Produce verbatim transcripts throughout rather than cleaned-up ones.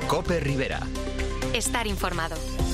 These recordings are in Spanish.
COPE Rivera. Estar informado.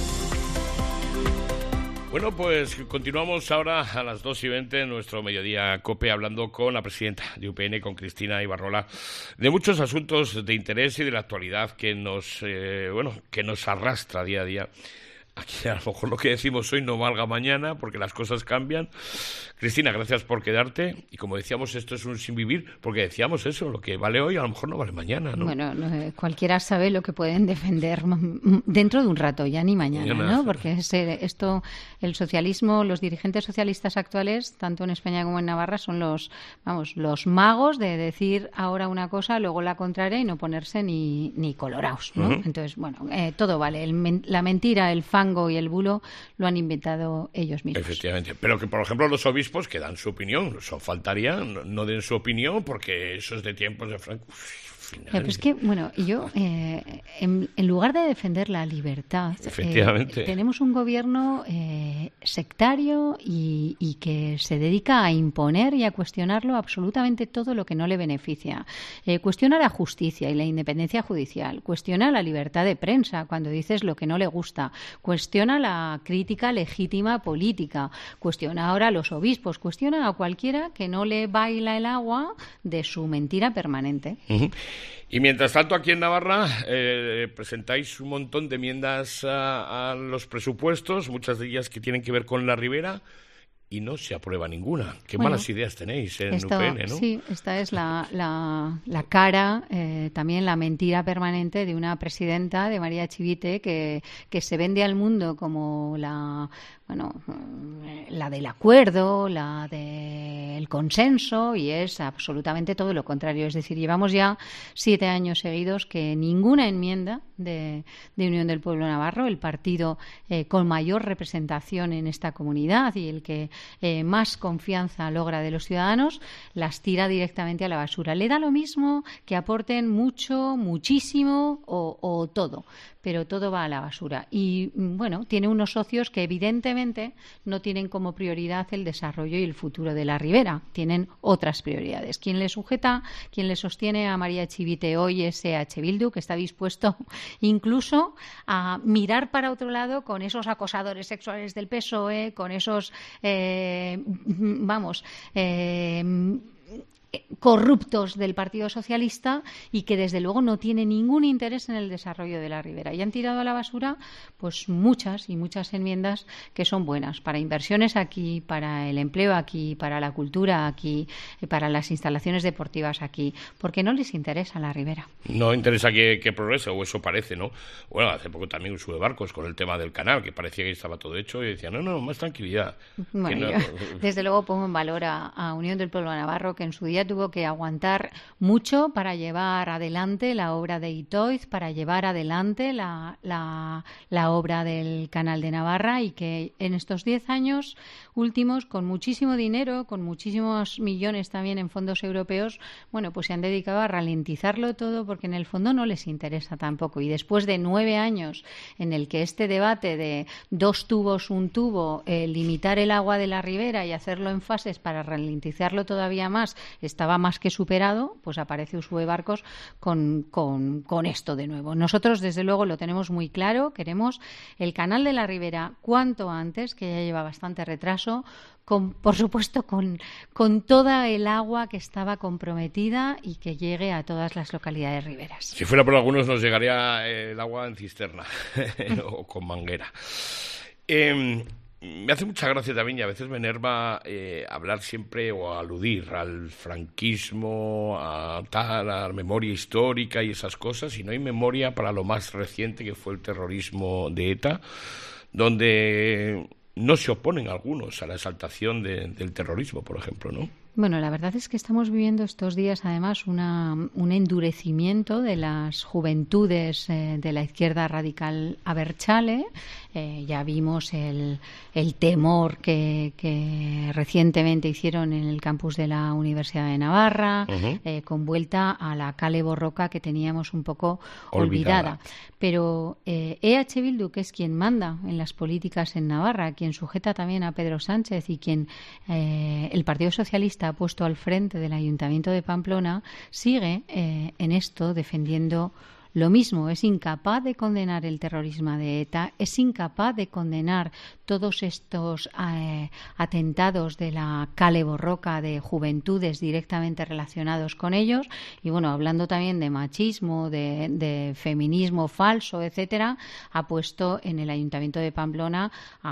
Bueno, pues continuamos ahora a las dos y veinte en nuestro Mediodía COPE hablando con la presidenta de U P N, con Cristina Ibarrola, de muchos asuntos de interés y de la actualidad que nos, eh, bueno, que nos arrastra día a día. Aquí a lo mejor lo que decimos hoy no valga mañana porque las cosas cambian. Cristina, gracias por quedarte. Y como decíamos, esto es un sin vivir, porque decíamos eso, lo que vale hoy a lo mejor no vale mañana, ¿no? Bueno, no, cualquiera sabe lo que pueden defender dentro de un rato, ya ni mañana, mañana ¿no? Porque es, esto, el socialismo, los dirigentes socialistas actuales, tanto en España como en Navarra, son los, vamos, los magos de decir ahora una cosa, luego la contraria y no ponerse ni, ni colorados, ¿no? Uh-huh. Entonces, bueno, eh, todo vale. El, la mentira, el fango y el bulo lo han inventado ellos mismos. Efectivamente. Pero que, por ejemplo, los obispos que dan su opinión, eso faltaría, no, no den su opinión porque eso es de tiempos de Franco. Ya, pero es que, bueno, yo, eh, en, en lugar de defender la libertad, Efectivamente. Eh, tenemos un gobierno eh, sectario y, y que se dedica a imponer y a cuestionarlo absolutamente todo lo que no le beneficia. Eh, cuestiona la justicia y la independencia judicial, cuestiona la libertad de prensa cuando dices lo que no le gusta, cuestiona la crítica legítima política, cuestiona ahora a los obispos, cuestiona a cualquiera que no le baila el agua de su mentira permanente. Uh-huh. Y mientras tanto, aquí en Navarra eh, presentáis un montón de enmiendas a, a los presupuestos, muchas de ellas que tienen que ver con la Ribera, y no se aprueba ninguna. Qué bueno, malas ideas tenéis en esto, U P N, ¿no? Sí, esta es la, la, la cara, eh, también la mentira permanente de una presidenta, de María Chivite, que, que se vende al mundo como la... bueno, la del acuerdo, la del consenso, y es absolutamente todo lo contrario. Es decir, llevamos ya siete años seguidos que ninguna enmienda de, de Unión del Pueblo Navarro, el partido eh, con mayor representación en esta comunidad y el que eh, más confianza logra de los ciudadanos, las tira directamente a la basura. Le da lo mismo que aporten mucho, muchísimo o, o todo, pero todo va a la basura. Y, bueno, tiene unos socios que evidentemente no tienen como prioridad el desarrollo y el futuro de la Ribera, tienen otras prioridades. Quien le sujeta, quien le sostiene a María Chivite hoy es E H Bildu, que está dispuesto incluso a mirar para otro lado con esos acosadores sexuales del P S O E, con esos, eh, vamos, eh, corruptos del Partido Socialista, y que desde luego no tiene ningún interés en el desarrollo de la Ribera. Y han tirado a la basura pues muchas y muchas enmiendas que son buenas para inversiones aquí, para el empleo aquí, para la cultura aquí, para las instalaciones deportivas aquí, porque no les interesa la Ribera. No interesa que, que progrese, o eso parece, ¿no? Bueno, hace poco también sube barcos con el tema del canal, que parecía que estaba todo hecho, y decía, no, no, más tranquilidad. Bueno, no... yo, desde luego pongo en valor a, a Unión del Pueblo Navarro, que en su día tuvo que aguantar mucho para llevar adelante la obra de Itoiz, para llevar adelante la, la, la obra del Canal de Navarra, y que en estos diez años últimos, con muchísimo dinero, con muchísimos millones también en fondos europeos, bueno, pues se han dedicado a ralentizarlo todo porque en el fondo no les interesa tampoco. Y después de nueve años en el que este debate de dos tubos, un tubo, eh, limitar el agua de la Ribera y hacerlo en fases para ralentizarlo todavía más, estaba más que superado, pues aparece Usue Barcos con, con, con esto de nuevo. Nosotros, desde luego, lo tenemos muy claro. Queremos el Canal de la Ribera cuanto antes, que ya lleva bastante retraso, con, por supuesto, con, con toda el agua que estaba comprometida y que llegue a todas las localidades riberas. Si fuera por algunos, nos llegaría el agua en cisterna o con manguera. Eh, Me hace mucha gracia también, y a veces me enerva eh, hablar siempre o aludir al franquismo, a tal, a la memoria histórica y esas cosas, y no hay memoria para lo más reciente, que fue el terrorismo de ETA, donde no se oponen algunos a la exaltación de, del terrorismo, por ejemplo, ¿no? Bueno, la verdad es que estamos viviendo estos días, además, una, un endurecimiento de las juventudes eh, de la izquierda radical abertzale. Eh, ya vimos el, el temor que, que recientemente hicieron en el campus de la Universidad de Navarra, uh-huh. eh, con vuelta a la kale borroka que teníamos un poco olvidada. olvidada. Pero eh, E H Bildu, que es quien manda en las políticas en Navarra, quien sujeta también a Pedro Sánchez y quien eh, el Partido Socialista ha puesto al frente del Ayuntamiento de Pamplona, sigue eh, en esto defendiendo lo mismo, es incapaz de condenar el terrorismo de ETA, es incapaz de condenar todos estos eh, atentados de la Kale Borroka de juventudes directamente relacionados con ellos. Y bueno, hablando también de machismo, de, de feminismo falso, etcétera, ha puesto en el Ayuntamiento de Pamplona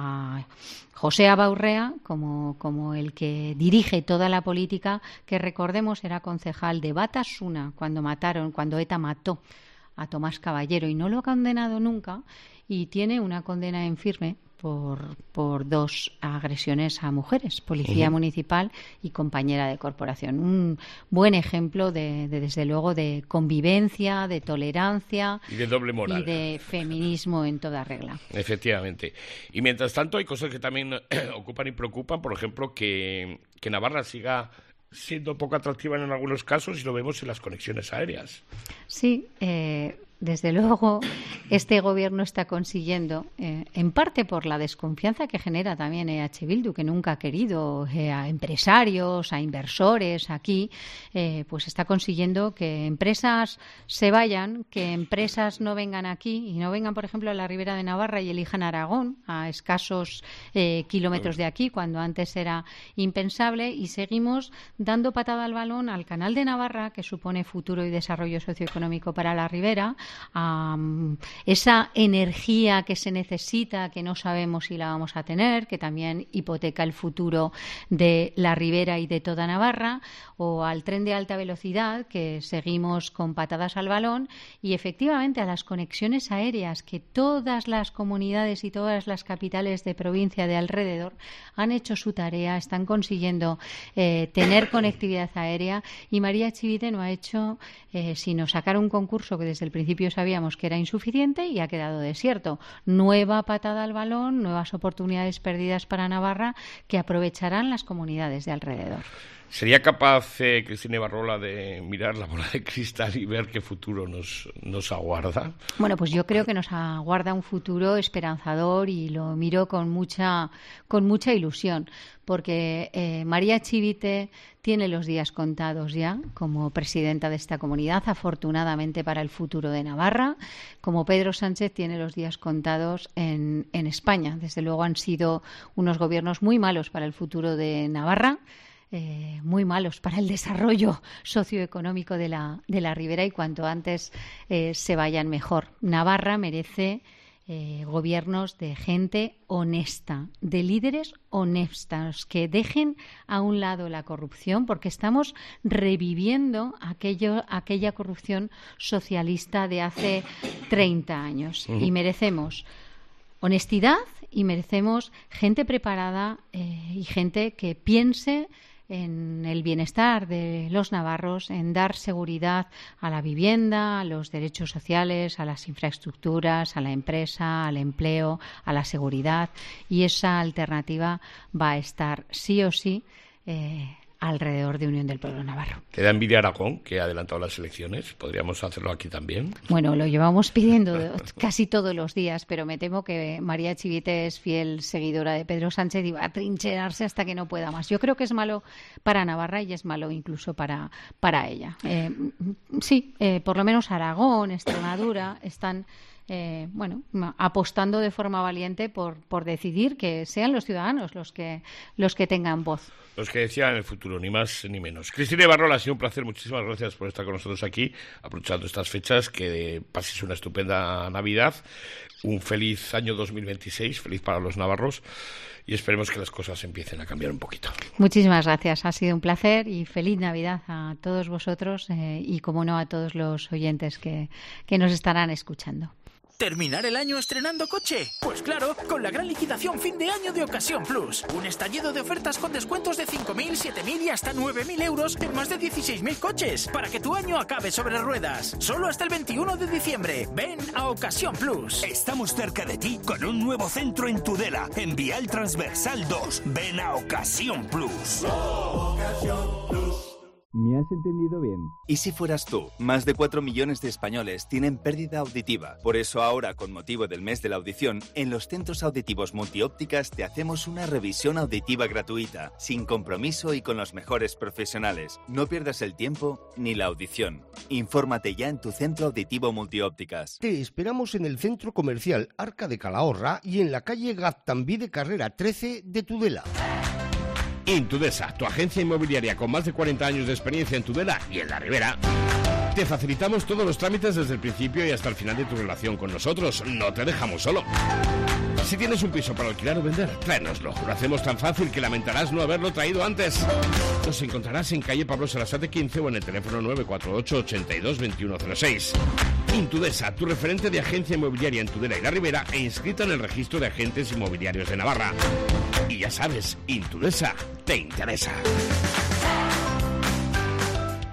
a José Abaurrea como, como el que dirige toda la política, que recordemos era concejal de Batasuna cuando mataron, cuando ETA mató a Tomás Caballero, y no lo ha condenado nunca, y tiene una condena en firme por, por dos agresiones a mujeres, policía uh-huh. municipal y compañera de corporación. Un buen ejemplo de, de, desde luego, de convivencia, de tolerancia y de doble moral y de feminismo en toda regla. Efectivamente. Y mientras tanto hay cosas que también ocupan y preocupan, por ejemplo, que, que Navarra siga siendo poco atractiva en algunos casos, y lo vemos en las conexiones aéreas. Sí, eh, desde luego este gobierno está consiguiendo, eh, en parte por la desconfianza que genera también E H Bildu, que nunca ha querido eh, a empresarios, a inversores aquí, eh, pues está consiguiendo que empresas se vayan, que empresas no vengan aquí y no vengan, por ejemplo, a la Ribera de Navarra y elijan Aragón, a escasos eh, kilómetros de aquí, cuando antes era impensable, y seguimos dando patada al balón al Canal de Navarra, que supone futuro y desarrollo socioeconómico para la Ribera, a um, esa energía que se necesita, que no sabemos si la vamos a tener, que también hipoteca el futuro de la Ribera y de toda Navarra, o al tren de alta velocidad, que seguimos con patadas al balón, y efectivamente a las conexiones aéreas, que todas las comunidades y todas las capitales de provincia de alrededor han hecho su tarea, están consiguiendo eh, tener conectividad aérea, y María Chivite no ha hecho eh, sino sacar un concurso que desde el principio sabíamos que era insuficiente y ha quedado desierto. Nueva patada al balón, nuevas oportunidades perdidas para Navarra que aprovecharán las comunidades de alrededor. ¿Sería capaz eh, Cristina Ibarrola de mirar la bola de cristal y ver qué futuro nos, nos aguarda? Bueno, pues yo creo que nos aguarda un futuro esperanzador, y lo miro con mucha, con mucha ilusión, porque eh, María Chivite tiene los días contados ya como presidenta de esta comunidad, afortunadamente para el futuro de Navarra, como Pedro Sánchez tiene los días contados en, en España. Desde luego han sido unos gobiernos muy malos para el futuro de Navarra, Eh, muy malos para el desarrollo socioeconómico de la, de la Ribera, y cuanto antes eh, se vayan mejor. Navarra merece eh, gobiernos de gente honesta, de líderes honestos, que dejen a un lado la corrupción, porque estamos reviviendo aquello, aquella corrupción socialista de hace treinta años. Uh-huh. Y merecemos honestidad, y merecemos gente preparada eh, y gente que piense en el bienestar de los navarros, en dar seguridad a la vivienda, a los derechos sociales, a las infraestructuras, a la empresa, al empleo, a la seguridad, y esa alternativa va a estar sí o sí eh, alrededor de Unión del Pueblo Navarro. ¿Te da envidia Aragón, que ha adelantado las elecciones? ¿Podríamos hacerlo aquí también? Bueno, lo llevamos pidiendo casi todos los días, pero me temo que María Chivite es fiel seguidora de Pedro Sánchez y va a trincherarse hasta que no pueda más. Yo creo que es malo para Navarra y es malo incluso para, para ella. Eh, sí, eh, por lo menos Aragón, Extremadura están Eh, bueno, apostando de forma valiente por, por decidir que sean los ciudadanos los que los que tengan voz. Los que decían el futuro, ni más ni menos. Cristina Ibarrola, ha sido un placer. Muchísimas gracias por estar con nosotros aquí, aprovechando estas fechas. Que pases una estupenda Navidad, un feliz año dos mil veintiséis, feliz para los navarros, y esperemos que las cosas empiecen a cambiar un poquito. Muchísimas gracias, ha sido un placer, y feliz Navidad a todos vosotros eh, y, como no, a todos los oyentes que, que nos estarán escuchando. ¿Terminar el año estrenando coche? Pues claro, con la gran liquidación fin de año de Ocasión Plus. Un estallido de ofertas con descuentos de cinco mil, siete mil y hasta nueve mil euros en más de dieciséis mil coches, para que tu año acabe sobre ruedas. Solo hasta el veintiuno de diciembre. Ven a Ocasión Plus. Estamos cerca de ti con un nuevo centro en Tudela, en Vial Transversal dos. Ven a Ocasión Plus. Oh, Ocasión Plus. ¿Me has entendido bien? ¿Y si fueras tú? Más de cuatro millones de españoles tienen pérdida auditiva. Por eso ahora, con motivo del mes de la audición, en los centros auditivos Multiópticas te hacemos una revisión auditiva gratuita, sin compromiso y con los mejores profesionales. No pierdas el tiempo ni la audición. Infórmate ya en tu centro auditivo Multiópticas. Te esperamos en el centro comercial Arca de Calahorra y en la calle Gaztambide Carrera trece de Tudela. Intudesa, tu agencia inmobiliaria con más de cuarenta años de experiencia en Tudela y en la Ribera. Te facilitamos todos los trámites desde el principio y hasta el final de tu relación con nosotros. No te dejamos solo. Si tienes un piso para alquilar o vender, tráenoslo. Lo hacemos tan fácil que lamentarás no haberlo traído antes. Nos encontrarás en calle Pablo Sarasate quince o en el teléfono nueve cuatro ocho, ochenta y dos, veintiuno cero seis. Intudesa, tu referente de agencia inmobiliaria en Tudela y la Ribera e inscrita en el registro de agentes inmobiliarios de Navarra. Y ya sabes, Intudesa te interesa.